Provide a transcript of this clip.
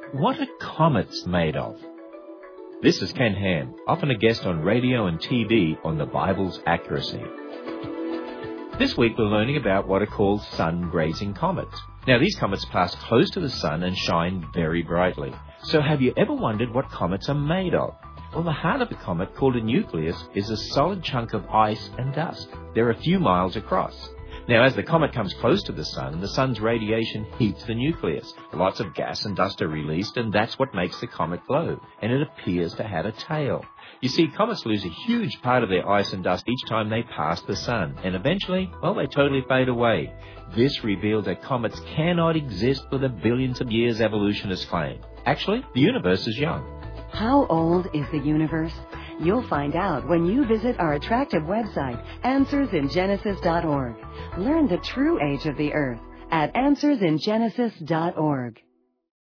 What are comets made of? This is Ken Ham, often a guest on radio and TV on the Bible's accuracy. This week we're learning about what are called sun-grazing comets. Now these comets pass close to the sun and shine very brightly. So have you ever wondered what comets are made of? Well, the heart of the comet, called a nucleus, is a solid chunk of ice and dust. They're a few miles across. Now, as the comet comes close to the sun's radiation heats the nucleus. Lots of gas and dust are released, and that's what makes the comet glow, and it appears to have a tail. You see, comets lose a huge part of their ice and dust each time they pass the sun, and eventually, well, they totally fade away. This reveals that comets cannot exist for the billions of years evolutionists claim. Actually, the universe is young. How old is the universe? You'll find out when you visit our attractive website, AnswersInGenesis.org. Learn the true age of the Earth at AnswersInGenesis.org.